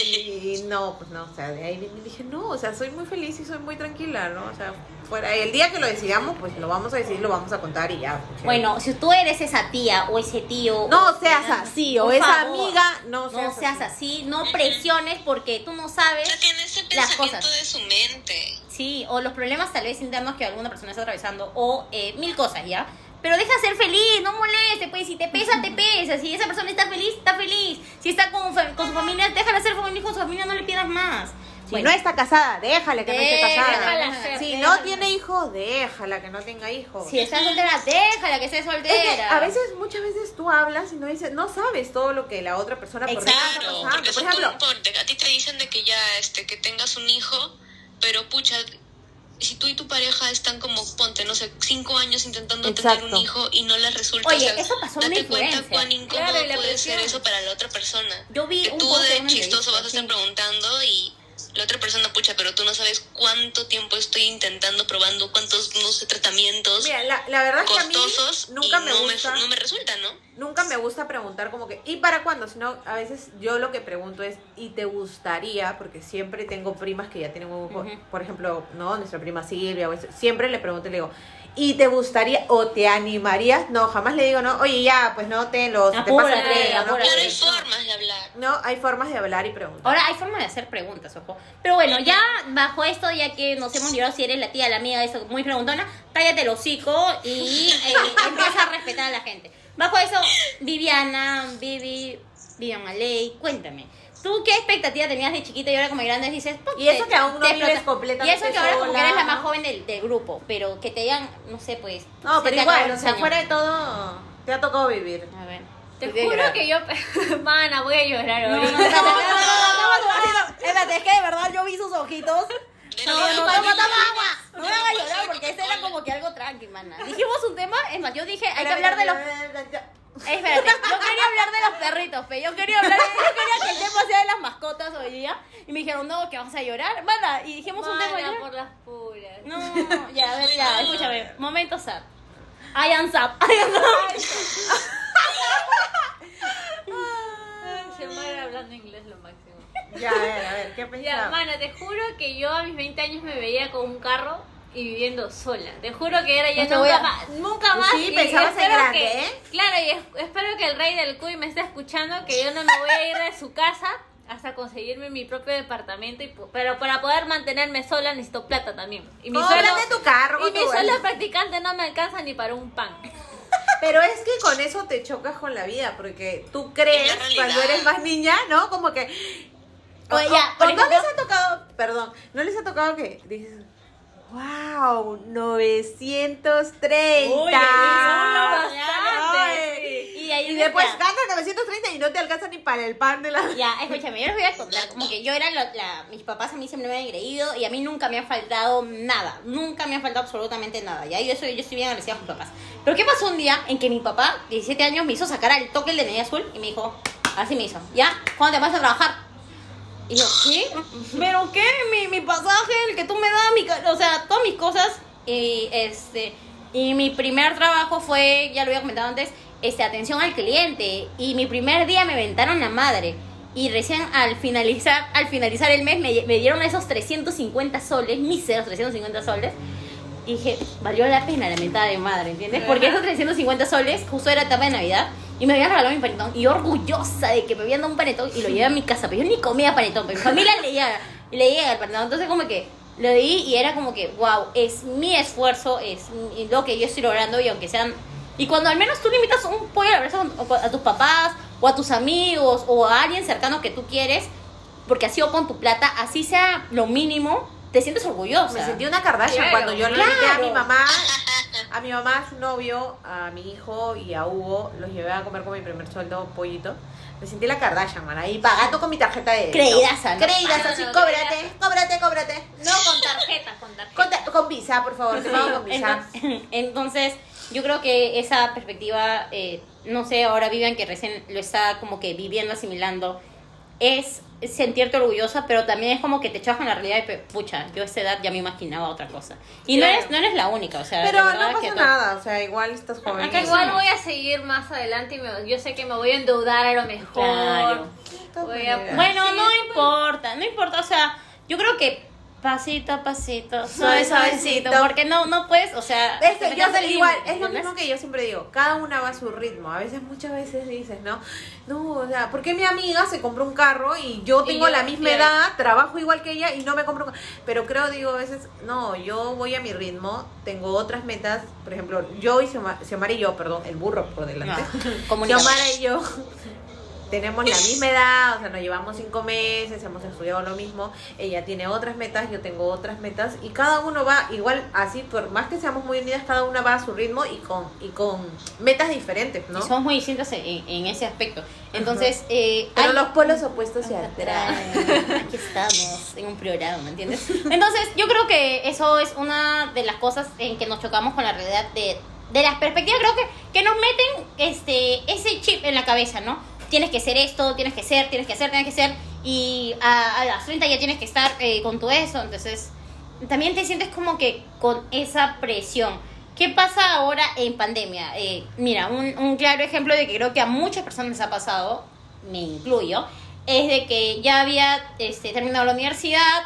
y no, pues no, o sea, de ahí vine y dije, no, o sea, soy muy feliz y soy muy tranquila, ¿no? O sea, fuera, y el día que lo decidamos, pues lo vamos a decir, lo vamos a contar y ya. pues, Bueno, si tú eres esa tía o ese tío... no o- seas así, o por esa favor, amiga, no seas, No seas así, no presiones porque tú no sabes... Ya tiene ese las pensamiento cosas. de su mente. Sí, o los problemas tal vez internos que alguna persona está atravesando, o eh, mil cosas, ¿ya? Pero deja de ser feliz, no moleste, pues, si te pesa, te pesa, si esa persona está feliz, está feliz, si está con, fa- con su familia, déjala ser feliz con su familia, no le pidas más. Si Bueno, no está casada, déjale que no esté casada. Déjala ser, Si déjala. no tiene hijos, déjala que no tenga hijos. si está soltera, déjala que esté soltera. Es que a veces, muchas veces tú hablas y no dices, no sabes todo lo que la otra persona por dentro está Exacto, Claro, pasando. porque Por eso tú, ejemplo, ponte, a ti te dicen de que ya, este, que tengas un hijo, pero pucha, si tú y tu pareja están como, ponte, no sé, cinco años intentando tener Exacto. un hijo y no les resulta, Oye, o sea, eso pasó en una date cuenta influencer. cuán incómodo Claro, y la puede presión. ser eso para la otra persona. Yo vi que un tú post de de una chistoso entrevista, vas a estar sí. preguntando y la otra persona, pucha, pero tú no sabes cuánto tiempo estoy intentando, probando cuántos, no sé, tratamientos mira, la, la verdad es que a mí costosos nunca y me no, gusta, me, no me resulta, ¿no? nunca me gusta preguntar como que, ¿y para cuándo? Sino a veces yo lo que pregunto es, ¿y te gustaría? Porque siempre tengo primas que ya tienen un hijo, Ujú. por ejemplo, no, nuestra prima Silvia, o eso, siempre le pregunto y le digo, ¿y te gustaría o te animarías? No, jamás le digo, no, oye, ya, pues no, te lo, se te pasa el Apúrate, tren, ¿no? apúrate. Claro, hay No. formas de hablar. No, hay formas de hablar y preguntar. Ahora hay forma de hacer preguntas, ojo. Pero bueno, ya bajo esto, ya que nos hemos librado, si eres la tía, la amiga, eso muy preguntona, cállate el hocico y eh, empieza a respetar a la gente. Bajo eso, Viviana, Vivi, Vivian Maley, cuéntame. ¿Tú qué expectativa tenías de chiquita y ahora como grande dices? "Puta, Y eso que aún no te vives explota"? completamente Y eso que ahora como que sola, eres la más ¿no? joven del, del grupo, pero que te digan, no sé, pues... No, se pero te igual, acabaron o los sea, años. fuera de todo, te ha tocado vivir. A ver. Te Tú tienes juro llorar. que yo... Mana, voy a llorar No, no, no, ahorita. no, no, no, no, no, no, espérate, es que de verdad yo vi sus ojitos. De No, verdad, no, para toma, mí, toma agua. No me no, hagas no, llorar no, porque no, ese era no. como que algo tranqui, mana. Dijimos un tema, es más, yo dije, hay que hablar de los... Eh, espérate, yo quería hablar de los perritos, pe. Yo quería hablar, yo quería que el tema sea de las mascotas hoy día. Y me dijeron, no, que vas a llorar. Mana, y dijimos un tema Mana, ya. por las puras. No, ya, a ver, ya, escúchame. Momento sad. I am sad. I am sad. Se muere hablando inglés lo máximo. Ya, a ver, a ver, ¿qué Ya, pensabas? mana, te juro que yo a mis veinte años me veía con un carro y viviendo sola. Te juro que era ya No te voy nunca a- más. Nunca más. Sí, y pensabas en espero grande, que- ¿eh? Claro, y es- espero que el rey del cuy me esté escuchando, que yo no me voy a ir de su casa hasta conseguirme mi propio departamento. Y, po- pero para poder mantenerme sola necesito plata también. Y mi No, sueldo, vende tu carro, y con mi tu- sueldo practicante no me alcanza ni para un pan. Pero es que con eso te chocas con la vida, porque tú crees Es la realidad. cuando eres más niña, ¿no? Como que... Oye, o- ya, o por no ejemplo- les ha tocado, perdón, no les ha tocado que dices, wow, novecientos treinta. Uy, son los Ay. bastantes. Y, ahí Y después ya. ganas novecientos treinta y no te alcanza ni para el pan de la... Ya, escúchame, yo les voy a contar, como que yo era la, la- mis papás a mí siempre me han creído y a mí nunca me ha faltado nada, nunca me ha faltado absolutamente nada, ya, yo soy, yo estoy bien agradecida con mis papás, Pero ¿qué pasó un día en que mi papá, diecisiete años, me hizo sacar al toque el D N I azul y me dijo, así me hizo, ¿ya? ¿Cuándo te vas a trabajar? Y yo, ¿qué? ¿Pero qué? Mi, mi pasaje, el que tú me das, mi, ca- o sea, todas mis cosas. Y este y mi primer trabajo fue, ya lo había comentado antes, este, atención al cliente. Y mi primer día me aventaron la madre. Y recién al finalizar, al finalizar el mes me, me dieron esos trescientos cincuenta soles, míseros trescientos cincuenta soles. Y dije, valió la pena la mentada de madre, ¿entiendes? Porque esos trescientos cincuenta soles justo era etapa de Navidad y me habían regalado mi panetón. Y yo orgullosa de que me habían dado un panetón y lo llevé a mi casa. Pero yo ni comía panetón, pero mi familia leía, leía el panetón. Entonces como que lo di y era como que, wow, es mi esfuerzo, es mi- lo que yo estoy logrando. Y aunque sean... Y cuando al menos tú le invitas un pollo a la brasa a tus papás o a tus amigos o a alguien cercano que tú quieres, porque ha sido con tu plata, así sea lo mínimo, te sientes orgullosa. Me sentí una Kardashian Claro, cuando yo le invité a claro. mi mamá, a mi mamá, a su novio, a mi hijo y a Hugo, los llevé a comer con mi primer sueldo pollito. Me sentí la Kardashian, man, ahí pagando con mi tarjeta de débito. Creídaza, ¿no? Creídaza, Ah, así, no, cóbrate, creídaza. cóbrate, cóbrate. No, con tarjeta, con tarjeta. Con, ta- con visa, por favor, te pago con visa. Entonces, entonces, yo creo que esa perspectiva, eh, no sé, ahora Vivian que recién lo está como que viviendo, asimilando, es sentirte orgullosa, pero también es como que te echas con la realidad de, pucha, yo a esa edad ya me imaginaba otra cosa. Y Claro. no eres, no eres la única, o sea, Pero de verdad no que pasa tú- nada, o sea, igual estás joven. Acá Igual voy a seguir más adelante y me- yo sé que me voy a endeudar a lo mejor. Claro. Voy a- Bueno, Sí, no sí, importa, no importa, o sea, yo creo que pasito a pasito, suave, Suave, suavecito, suavecito. porque no, no puedes, o sea... Es te que yo metes sé, ahí, igual, es lo ¿entendés? mismo que yo siempre digo, cada una va a su ritmo. A veces, muchas veces dices, ¿no? No, o sea, ¿por qué mi amiga se compró un carro y yo Y tengo yo, la misma claro. edad, trabajo igual que ella y no me compro un carro? Pero creo, digo, a veces, no, yo voy a mi ritmo, tengo otras metas. Por ejemplo, yo y Xiomara, Xiomara y yo, perdón, el burro por delante. No, comunicamos. Xiomara y yo tenemos la misma edad, o sea, nos llevamos cinco meses, hemos estudiado lo mismo, ella tiene otras metas, yo tengo otras metas, y cada uno va igual así, por más que seamos muy unidas, cada una va a su ritmo y con y con metas diferentes, ¿no? Y somos muy distintas en, en ese aspecto. Entonces, eh, Pero hay- los polos opuestos se atraen. Aquí estamos en un programa, ¿me entiendes? Entonces, yo creo que eso es una de las cosas en que nos chocamos con la realidad de, de las perspectivas. Creo que, que nos meten este ese chip en la cabeza, ¿no? Tienes que ser esto, tienes que ser, tienes que hacer, tienes que ser. Y a, a las treinta ya tienes que estar eh, con todo eso. Entonces, también te sientes como que con esa presión. ¿Qué pasa ahora en pandemia? Eh, mira, un, un claro ejemplo de que creo que a muchas personas les ha pasado, me incluyo, es de que ya había este, terminado la universidad,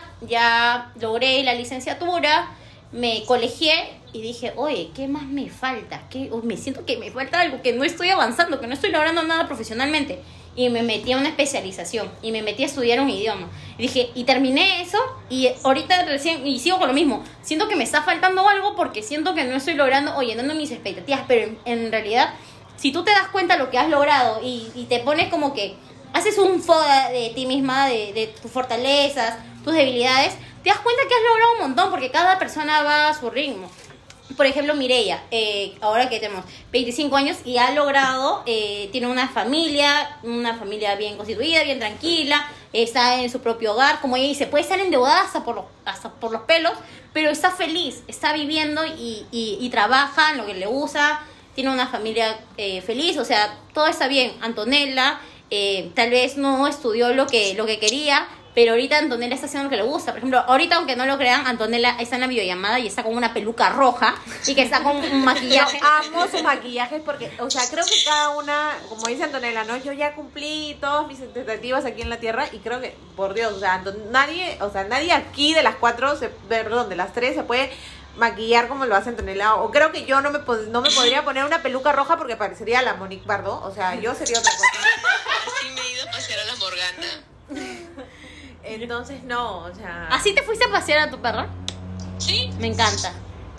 ya logré la licenciatura, me colegié y dije, oye, ¿qué más me falta? ¿Qué? Oh, me siento que me falta algo, que no estoy avanzando, que no estoy logrando nada profesionalmente. Y me metí a una especialización y me metí a estudiar un idioma. Y dije, y terminé eso y ahorita recién, y sigo con lo mismo. Siento que me está faltando algo porque siento que no estoy logrando o llenando mis expectativas, pero en, en realidad, si tú te das cuenta de lo que has logrado y, y te pones como que haces un foda de ti misma, de, de tus fortalezas, tus debilidades, te das cuenta que has logrado un montón porque cada persona va a su ritmo. Por ejemplo, Mireia, eh, ahora que tenemos veinticinco años y ha logrado, eh, tiene una familia, una familia bien constituida, bien tranquila, está en su propio hogar, como ella dice, puede estar endeudada hasta por los, hasta por los pelos, pero está feliz, está viviendo y, y, y trabaja en lo que le gusta, tiene una familia eh, feliz, o sea, todo está bien. Antonella eh, tal vez no estudió lo que, lo que quería, pero ahorita Antonella está haciendo lo que le gusta. Por ejemplo, ahorita, aunque no lo crean, Antonella está en la videollamada y está con una peluca roja y que está con un Yo maquillaje. amo sus maquillajes porque, o sea, creo que cada una, como dice Antonella, ¿no? Yo ya cumplí todas mis expectativas aquí en la Tierra y creo que, por Dios, o sea, Anton- nadie, o sea, nadie aquí de las cuatro, se, perdón, de las tres se puede maquillar como lo hace Antonella. O creo que yo no me, pod- no me podría poner una peluca roja porque parecería la Monique Bardot. O sea, yo sería otra cosa. Sí me he ido a pasear a la Morgana. Entonces, no, o sea... ¿Así te fuiste a pasear a tu perro? Sí, Me encanta.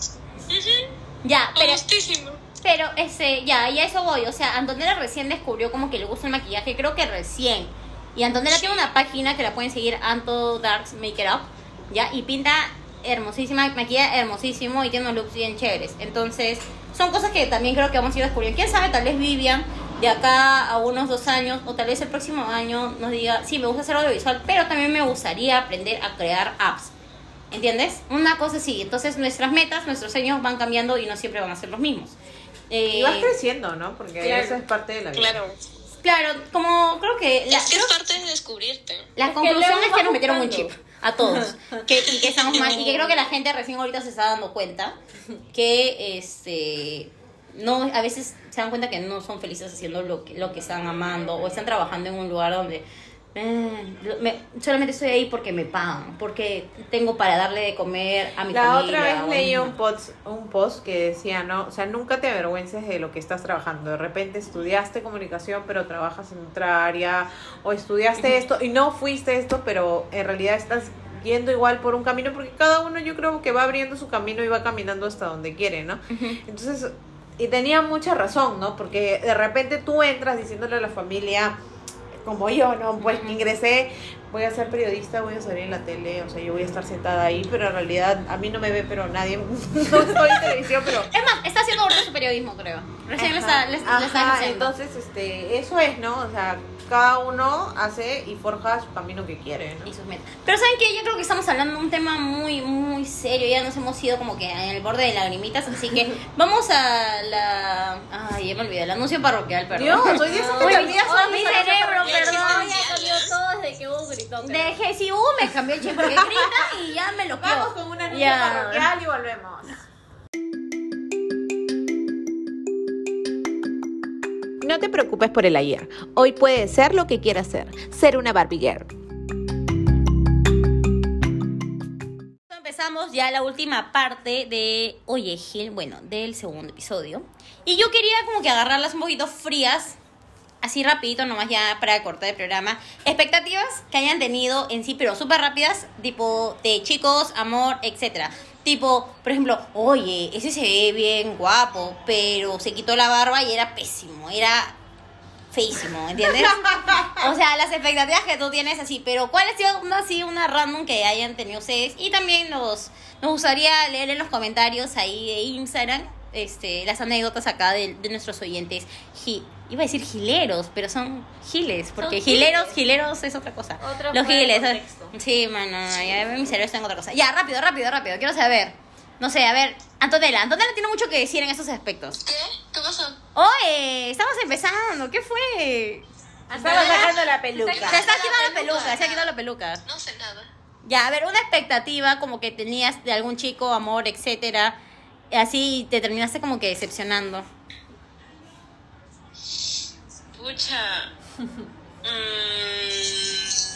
ujú, Ya, pero... gustísimo. Pero, ese, ya, y a eso voy. O sea, Antonella recién descubrió como que le gusta el maquillaje, creo que recién. Y Antonella tiene una página que la pueden seguir, Anto Darks Make It Up, ¿ya? Y pinta hermosísima, maquilla hermosísimo y tiene unos looks bien chéveres. Entonces, son cosas que también creo que vamos a ir descubriendo. ¿Quién sabe? Tal vez Vivian, de acá a unos dos años, o tal vez el próximo año, nos diga, sí, me gusta hacer audiovisual, pero también me gustaría aprender a crear apps. ¿Entiendes? Una cosa así. Entonces, nuestras metas, nuestros sueños van cambiando y no siempre van a ser los mismos. Eh, Y vas creciendo, ¿no? Porque Claro. eso es parte de la vida. Claro. Claro, como creo que... La, Es que es parte de descubrirte. La Es que conclusión luego es que vas nos metieron un buscando. chip a todos. que, y que estamos mal. Y que creo que la gente recién ahorita se está dando cuenta que este no a veces se dan cuenta que no son felices haciendo lo que, lo que están amando o están trabajando en un lugar donde eh, lo- me- solamente estoy ahí porque me pagan, porque tengo para darle de comer a mi La familia. otra vez o a leí mi- un post, un post que decía, ¿no? O sea, nunca te avergüences de lo que estás trabajando. De repente estudiaste comunicación, pero trabajas en otra área. O estudiaste esto y no fuiste esto, pero en realidad estás yendo igual por un camino. Porque cada uno yo creo que va abriendo su camino y va caminando hasta donde quiere, ¿no? Entonces, y tenía mucha razón, ¿no? Porque de repente tú entras diciéndole a la familia... Como yo, ¿no? Pues que ingresé, voy a ser periodista, voy a salir en la tele, o sea, yo voy a estar sentada ahí, pero en realidad a mí no me ve, pero nadie, no estoy en televisión, pero... Es más, está haciendo ahorita su periodismo, creo. Recién le está, le, le está Ajá, haciendo. entonces, este, eso es, ¿no? O sea, cada uno hace y forja su camino que quiere, ¿no? Y sus metas. Pero ¿saben qué? Yo creo que estamos hablando de un tema muy, muy serio. Ya nos hemos ido como que en el borde de lagrimitas. Así que vamos a la... Ay, ya me olvidé. El anuncio parroquial, perdón. Dios, hoy día se Uy, me olvida oh, mi solo cerebro, Ya perdón. existen. Ya cambió todo desde que hubo gritón. De G C U me cambió el chip porque grita y ya me lo Vamos con una anuncio Ya. parroquial y volvemos. No te preocupes por el ayer. Hoy puedes ser lo que quieras ser. Ser una Barbie Girl. Empezamos ya la última parte de Oye Gil, bueno, del segundo episodio. Y yo quería como que agarrarlas un poquito frías, así rapidito nomás ya para cortar el programa. Expectativas que hayan tenido en sí, pero súper rápidas, tipo de chicos, amor, etcétera. Tipo, por ejemplo, oye, ese se ve bien guapo, pero se quitó la barba y era pésimo, era feísimo, ¿entiendes? O sea, las expectativas que tú tienes así, pero ¿cuál ha sido una, así, una random que hayan tenido ustedes? Y también nos, nos gustaría leer en los comentarios ahí de Instagram este, las anécdotas acá de, de nuestros oyentes. Gi- iba a decir gileros, pero son giles, porque Son gileros, giles. gileros es otra cosa. Otra Los fuera de giles, contexto. sí, mano, ya mi cerebro está en otra cosa. Ya, rápido, rápido, rápido, quiero saber. No sé, a ver, Antonella, Antonella tiene mucho que decir en esos aspectos. ¿Qué? ¿Qué pasó? Oye, estamos empezando, ¿qué fue? Estaba sacando la peluca. Se está quitando la peluca, se ha quitado la peluca. No sé nada. Ya, a ver, una expectativa como que tenías de algún chico, amor, etcétera, así te terminaste como que decepcionando. Pucha. Mm,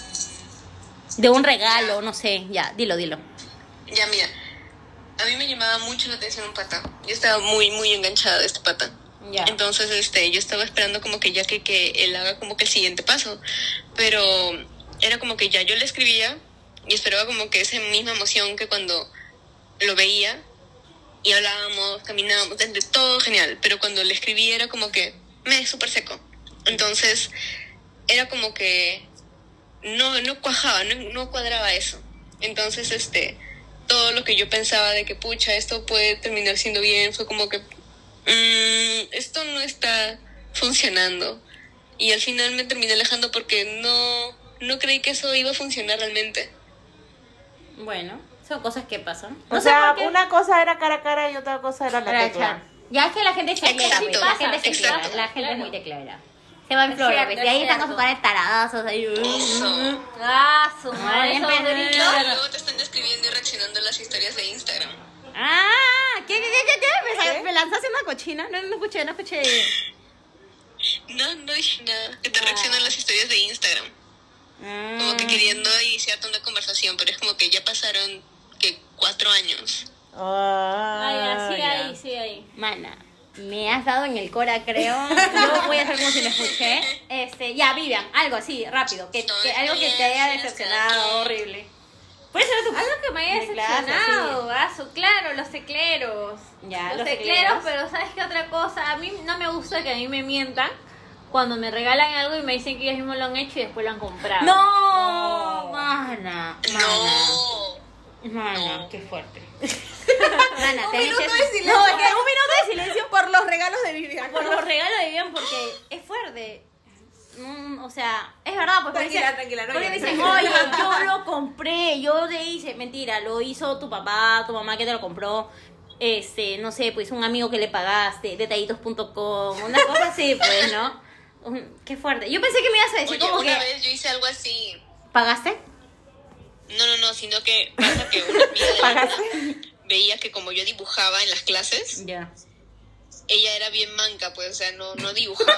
De un regalo, no sé, ya, dilo, dilo. ya, mira. A mí me llamaba mucho la atención un pata. Yo estaba muy, muy enganchada de este pata. Ya. Entonces, este, yo estaba esperando como que ya que, que él haga como que el siguiente paso. Pero era como que ya yo le escribía y esperaba como que esa misma emoción que cuando lo veía y hablábamos, caminábamos, de todo genial. Pero cuando le escribía era como que me súper seco. Entonces, era como que no, no cuajaba, no, no cuadraba eso. Entonces, este, todo lo que yo pensaba de que, pucha, esto puede terminar siendo bien, fue como que, mmm, esto no está funcionando. Y al final me terminé alejando porque no, no creí que eso iba a funcionar realmente. Bueno, son cosas que pasan. O No sé sea, por qué. una cosa era cara a cara y otra cosa era la Para tecla. echar. Ya es que la gente es teclera, pues, la Exacto, gente es teclera, exacto. la gente es Claro. muy teclera. Se va en Es flores, cierto, pues, y es ahí están con su cierto. cara de taradazos ahí. Eso. Ah, su Ay, madre, esos pena. gritos. Y luego te están escribiendo y reaccionando a las historias de Instagram. Ah, ¿qué, qué, qué, qué? qué? ¿Me, ¿Qué? ¿Me lanzaste una cochina? No, no escuché, no escuché. No, no dije nada. Que te Ah. reaccionan las historias de Instagram. Como que Mm. queriendo iniciarte una conversación, pero es como que ya pasaron, que cuatro años. Ay, Ah, así ya. ahí, sí ahí. Mana, me has dado en el cora, creo. Yo voy a hacer como si lo escuché. Este, ya, Vivian, algo así, rápido. Que, que algo que te haya decepcionado, horrible. Puede ser tu Algo que me haya de clase, decepcionado, ah, su- claro, los tecleros. Ya, los, los tecleros, tecleros. pero ¿sabes qué otra cosa? A mí no me gusta que a mí me mientan cuando me regalan algo y me dicen que ellos mismos lo han hecho y después lo han comprado. No, Oh. mana, mana. No. Mana, qué fuerte. Mana, Un te minuto eches- de silencio. No, es que un minuto de silencio Por los regalos de Vivian. por los regalos de Vivian porque es fuerte. Mm, o sea, es verdad, pues Tranquila, dicen- tranquila, no porque llores. dicen, oye, yo lo compré, yo le hice, mentira, lo hizo tu papá, tu mamá que te lo compró. este, no sé, pues un amigo que le pagaste, detallitos punto com, una cosa así, pues, ¿no? Un- qué fuerte. Yo pensé que me ibas a decir Oye, como una que... vez yo hice algo así. ¿Pagaste? No, no, no, sino que pasa que una amiga de la ¿Pagaste? veía que como yo dibujaba en las clases, Ya. ella era bien manca, pues, o sea, no, no dibujaba.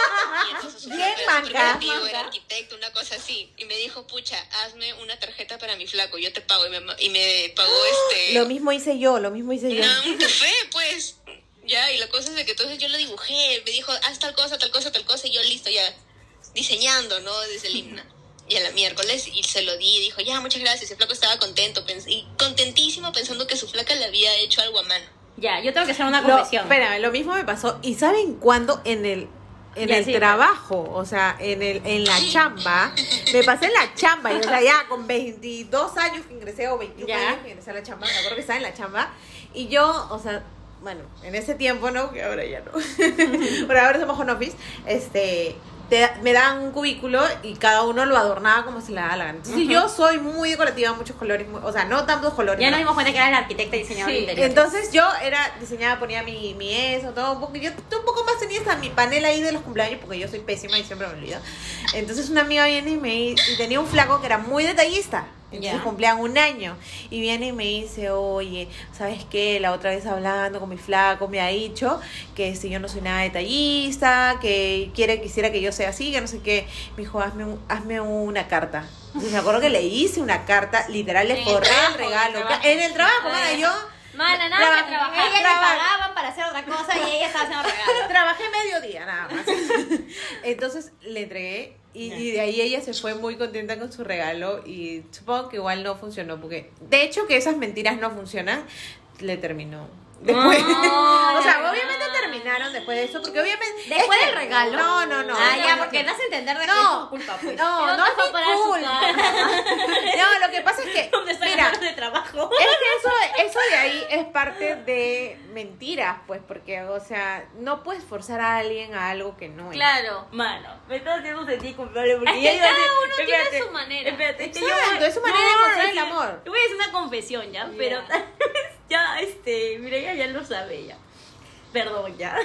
Y entonces su Bien flaco era súper manca. creativo, era arquitecto, una cosa así. Y me dijo, pucha, hazme una tarjeta para mi flaco, yo te pago. Y me, y me pagó este... Lo mismo hice yo, lo mismo hice yo. Una- un café, pues. Ya, y la cosa es de que entonces yo lo dibujé. Me dijo, haz tal cosa, tal cosa, tal cosa. Y yo listo, ya diseñando, ¿no? Desde el himno. Y a la miércoles, y se lo di, y dijo, ya, muchas gracias. El flaco estaba contento, pens- y contentísimo pensando que su flaca le había hecho algo a mano. Ya, yo tengo que hacer una Lo, confesión. espérame, lo mismo me pasó. ¿Y saben cuándo? En el en Ya, el sí, trabajo, o sea, en el en la chamba. Me pasé en la chamba, y, o sea, ya con veintidós años que ingresé, o veintiuno Ya. años que ingresé a la chamba, me acuerdo que estaba en la chamba, y yo, o sea, bueno, en ese tiempo, ¿no? Que ahora ya no. Pero ahora somos home office, este... te- me dan un cubículo y cada uno lo adornaba como se le da la gana. Entonces, Ujú. yo soy muy decorativa, muchos colores, muy- o sea, no tantos colores. Ya ¿no? nos dimos cuenta que era el arquitecto y diseñador Sí, de interiores. Entonces yo era diseñada, ponía mi, mi eso, todo un poco. Yo un poco más tenía hasta mi panel ahí de los cumpleaños porque yo soy pésima y siempre me olvido. Entonces una amiga viene y me y tenía un flaco que era muy detallista. Entonces Ya. cumplían un año. Y viene y me dice, oye, ¿sabes qué? La otra vez hablando con mi flaco me ha dicho que si yo no soy nada detallista, que quiere, quisiera que yo sea así, que no sé qué. Me dijo, hazme, un- hazme una carta. Entonces me acuerdo que le hice una carta, literal, le En el forré trabajo, el regalo. en el trabajo. En el trabajo, mana, yo... Mana, nada Traba- que trabajar. Ella le Trabajo. pagaban para hacer otra cosa y ella estaba haciendo regalos. Trabajé mediodía nada más. Entonces le entregué y, y de ahí ella se fue muy contenta con su regalo y supongo que igual no funcionó porque de hecho que esas mentiras no funcionan, le terminó. Después, No, o sea, no. obviamente terminaron después de eso porque obviamente ¿Después es del que- regalo? No, no, no. Ah, no, ya, no, porque no. das a entender de que No. es tu culpa, pues. No, ¿De no dónde es fue mi para su culpa. carta? No, lo que pasa es que ¿Dónde está mira, el de trabajo? es que eso, eso de ahí es parte de mentiras, pues, porque, o sea, no puedes forzar a alguien a algo que no es. Claro. Mano, me estás haciendo sentir culpable porque Es que ya iba a cada decir- uno tiene espérate, su manera. Espérate, es que yo Exacto, voy- es su manera de no, mostrar el es que- amor. Te voy a decir una confesión, ¿ya? Pero tal vez ya, este, mira, ella ya lo sabe ya. Perdón, ya.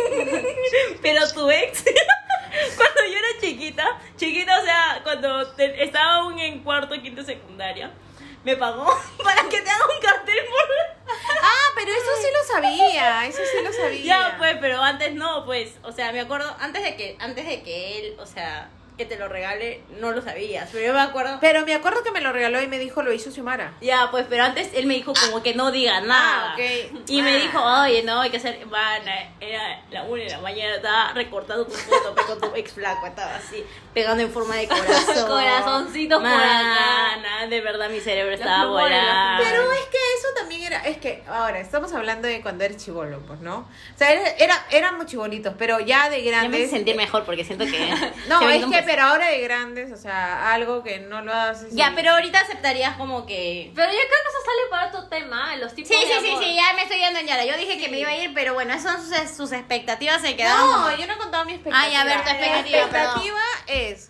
Pero tu ex, cuando yo era chiquita, chiquita, o sea, cuando te- estaba aún en cuarto, quinto, secundaria, me pagó para que te haga un cartel por... Ah, pero eso sí lo sabía, eso sí lo sabía. Ya, pues, pero antes no, pues, o sea, me acuerdo, antes de que, antes de que él, o sea, que te lo regale, no lo sabías, pero yo me acuerdo... Pero me acuerdo que me lo regaló y me dijo, lo hizo Xiomara. Ya, pues, pero antes él me dijo como que no diga nada. Ah, ok. Y me Ah. dijo, oye, no, hay que hacer... Mana, era la una de la mañana, estaba recortando tu foto pe, con tu ex flaco, estaba así, pegando en forma de corazón. Corazoncitos por Mana, de verdad mi cerebro estaba plumones, las volando. Pero es que eso también era, es que ahora estamos hablando de cuando eres chivolo, pues, ¿no? O sea, era, era- éramos chibolitos, pero ya de Ya me grandes. hice sentir mejor porque siento que... No, se me es vino un que, peso. pero ahora de grandes, o sea, algo que no lo haces. Ya, y- pero ahorita aceptarías como que... Pero yo creo que eso sale para otro tema, los tipos Sí, de sí, sí, amor. sí, ya me estoy yendo en Yara. Yo dije que me iba a ir, pero bueno, esas son sus, sus expectativas, se quedaron. No, como- yo no he contado mi expectativa. Ay, a ver, tu expectativa, Mi expectativa es.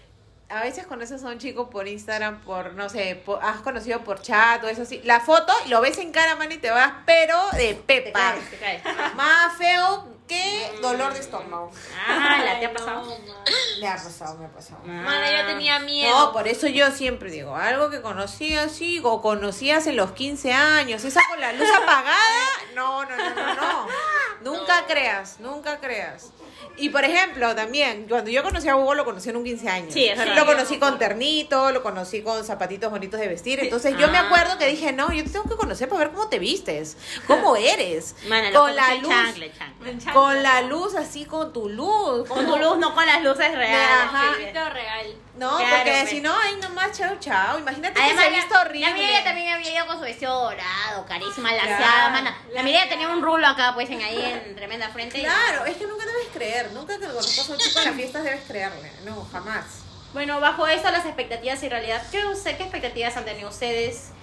A veces conoces a un chico por Instagram, por, no sé, por- has conocido por chat o eso así. La foto, lo ves en cara, man, y te vas, pero de Te pepa. caes, te caes. Más feo que dolor de estómago. Ah, la te ha pasado. Me ha pasado, me ha pasado. Mana, yo tenía miedo. No, por eso yo siempre digo, algo que conocí así, o conocías en los quince años, esa con la luz apagada, no, no, no, no, no. Nunca creas, nunca creas. Y por ejemplo, también, cuando yo conocí a Hugo, lo conocí en un quince años. Sí, es verdad. Lo conocí con ternito, lo conocí con zapatitos bonitos de vestir. Entonces yo me Ah. acuerdo que dije, no, yo te tengo que conocer para ver cómo te vistes, cómo eres. Mana, lo con la conocí en luz, chancle, chancle. con la luz así, con tu luz. Con tu luz, no con las luces reales. Ajá. Sí. Filtro real. No, Claro, porque pues. si no, ay, nomás, chao, chao. Imagínate Además, que se ha visto la, horrible. la Mireia también había ido con su vestido dorado, carísima, laseada, Claro. mana. La Mireia tenía un rulo acá, pues, en ahí en tremenda frente. y- Claro, es que nunca debes creer. Nunca que conozcas a un chico en las fiestas debes creerle. No, jamás. Bueno, bajo eso, las expectativas y realidad, ¿qué, usted, ¿qué expectativas han tenido ustedes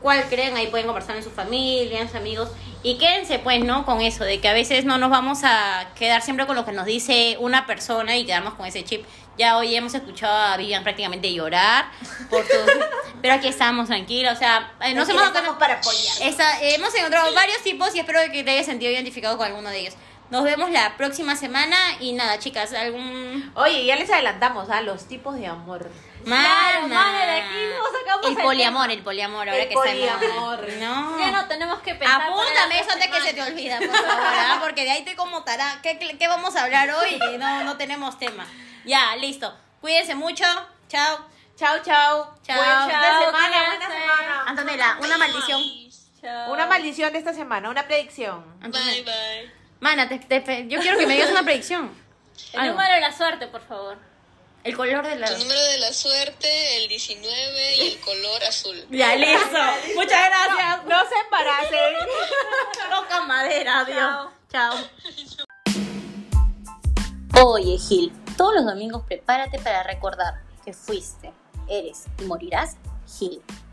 cuál creen, ahí pueden conversar en su familia, en sus amigos. Y quédense pues, ¿no? Con eso, de que a veces no nos vamos a quedar siempre con lo que nos dice una persona y quedarnos con ese chip. Ya hoy hemos escuchado a Vivian prácticamente llorar por todo. Pero aquí estamos tranquilos, o sea, eh, nos hemos estamos para apoyar. Esa- eh, hemos encontrado varios tipos y espero que te hayas sentido identificado con alguno de ellos. Nos vemos la próxima semana y nada, chicas, algún... Oye, ya les adelantamos a los tipos de amor. Claro, Mana. madre, de aquí nos sacamos El el poliamor, el poliamor, ahora El que está de moda. poliamor. No. Ya no tenemos que pensar. para Apúntame la eso antes que se te semana. olvida, por favor, ¿ah? Porque de ahí te como tará. ¿Qué, qué, qué vamos a hablar hoy? Que no, no tenemos tema. Ya, listo. Cuídense mucho. Chao. Chao, chao. Chao. Buen fin de Chao, semana, buena cuídense. semana. Antonella, una maldición. Chao. Una maldición de esta semana, una predicción. Bye, Antonella. bye. Mana, te- te- yo quiero que me digas una predicción. El Algo. número de la suerte, por favor. El color de la... Tu número de la suerte, el diecinueve y el color azul. Ya, listo. Muchas gracias. No se embaracen. Toca madera, adiós. Chao. Oye, Gil, todos los domingos prepárate para recordar que fuiste, eres y morirás Gil.